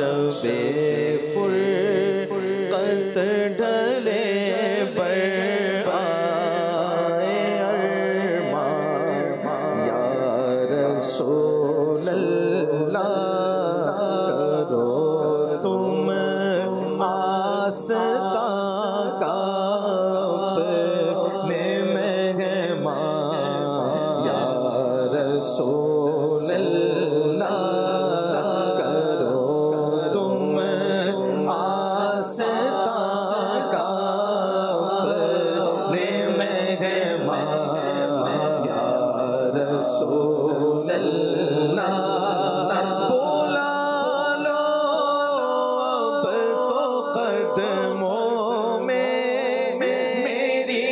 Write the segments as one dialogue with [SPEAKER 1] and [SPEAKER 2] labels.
[SPEAKER 1] شب فرقت ڈھلے بر آئے ارمان یا رسول اللہ کرو تم آستا کا اپنے مہمان یا رسول اللہ کرو تم آستا کا اپنے مہمان یا رسول اللہ بولا لو اب تو قدموں میں میری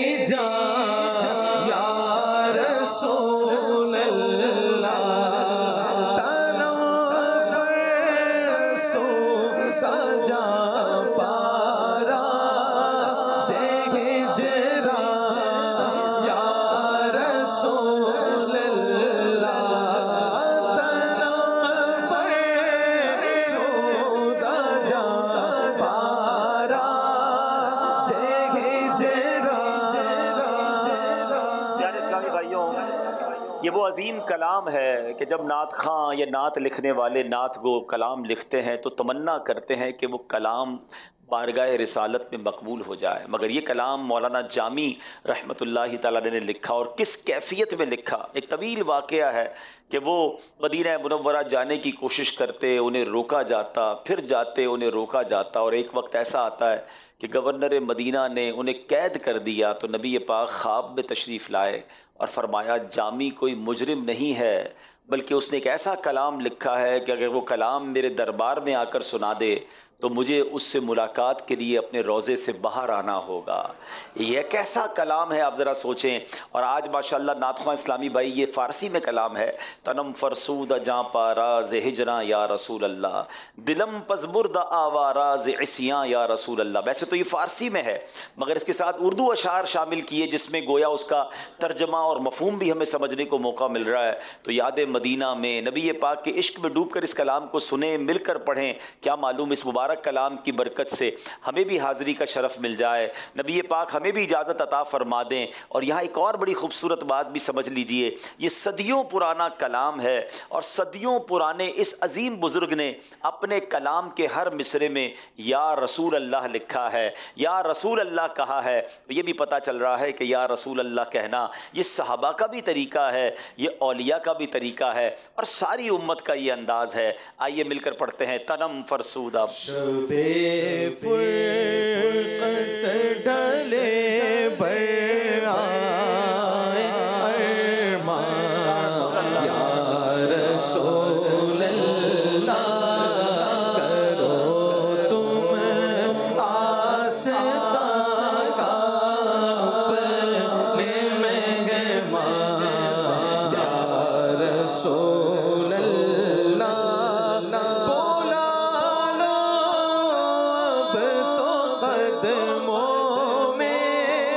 [SPEAKER 1] جان یا رسول اللہ تنور سو سجا پارا سے ہجرا یا رسول اللہ تنور سو سجا پارا سے ہجرا
[SPEAKER 2] پیارے اسلامی بھائیوں، یہ وہ عظیم کلام ہے کہ جب نعت خواں یا نعت لکھنے والے نعت گو کلام لکھتے ہیں تو تمنا کرتے ہیں کہ وہ کلام بارگاہ رسالت میں مقبول ہو جائے، مگر یہ کلام مولانا جامی رحمۃ اللہ تعالیٰ نے لکھا، اور کس کیفیت میں لکھا۔ ایک طویل واقعہ ہے کہ وہ مدینہ منورہ جانے کی کوشش کرتے، انہیں روکا جاتا، پھر جاتے، انہیں روکا جاتا، اور ایک وقت ایسا آتا ہے کہ گورنر مدینہ نے انہیں قید کر دیا تو نبی پاک خواب میں تشریف لائے اور فرمایا جامی کوئی مجرم نہیں ہے، بلکہ اس نے ایک ایسا کلام لکھا ہے کہ اگر وہ کلام میرے دربار میں آ کر سنا دے تو مجھے اس سے ملاقات کے لیے اپنے روضے سے باہر آنا ہوگا۔ یہ کیسا کلام ہے آپ ذرا سوچیں۔ اور آج ماشاءاللہ نعت خواں اسلامی بھائی یہ فارسی میں کلام ہے، تنم فرسود جاں پارا ز ہجراں یا رسول اللہ، دلم پزبرد آوارا ز عصیاں یا رسول اللہ۔ ویسے تو یہ فارسی میں ہے، مگر اس کے ساتھ اردو اشعار شامل کیے جس میں گویا اس کا ترجمہ اور مفہوم بھی ہمیں سمجھنے کو موقع مل رہا ہے۔ تو یاد مدینہ میں نبی پاک کے عشق میں ڈوب کر اس کلام کو سنیں، مل کر پڑھیں، کیا معلوم اس مبارک کلام کی برکت سے ہمیں بھی حاضری کا شرف مل جائے، نبی پاک ہمیں بھی اجازت عطا فرما دیں۔ اور یہاں ایک اور بڑی خوبصورت بات بھی سمجھ لیجئے، یہ صدیوں پرانا کلام ہے، اور صدیوں پرانے اس عظیم بزرگ نے اپنے کلام کے ہر مصرے میں یا رسول اللہ لکھا ہے، یا رسول اللہ کہا ہے۔ یہ بھی پتہ چل رہا ہے کہ یا رسول اللہ کہنا یہ صحابہ کا بھی طریقہ ہے، یہ اولیاء کا بھی طریقہ ہے، اور ساری امت کا یہ انداز ہے۔ آئیے مل کر پڑھتے ہیں تنم فرسودہ
[SPEAKER 1] شب فرقت ڈھلے بر آئے ارمان یا رسول اللہ کرو تم آستا کا اپنے مہمان یا رسول اللہ بولا لو اب تو قدموں میں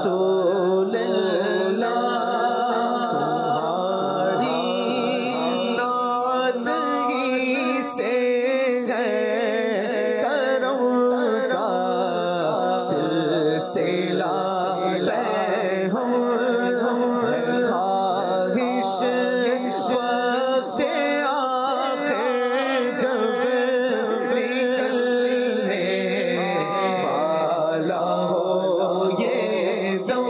[SPEAKER 1] رسول اللہ تمہاری نعت ہی سے ہے کرم کا سلسلہ خواہش وقت آخر جب نکلنے والا ہو یہ دم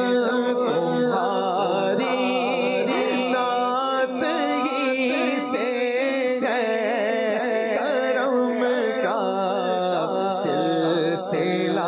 [SPEAKER 1] تمہاری نعت ہی سے ہے کرم کا سلسلہ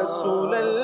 [SPEAKER 1] رسول اللہ